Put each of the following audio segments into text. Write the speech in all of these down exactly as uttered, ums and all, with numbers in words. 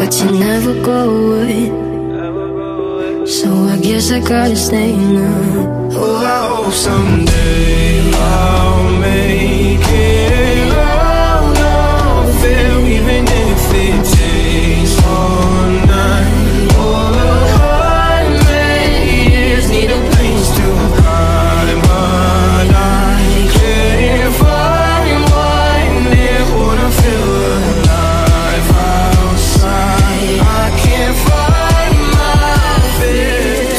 but you never go away. So I guess I gotta stay now. Oh, I hope someday I'll make it out of there, even if it takes all night. Oh, a hundred years need a place to hide, but I can't find one that wanna feel alive outside. I can't find my fear.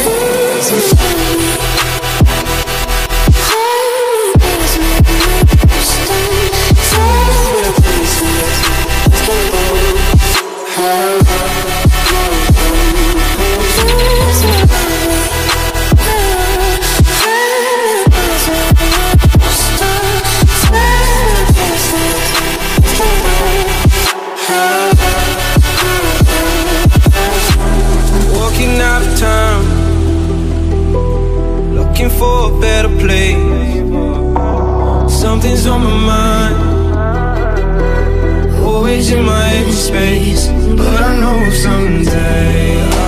Walking out of town, looking for a better place. Something's on my mind, always in my empty space. But I know someday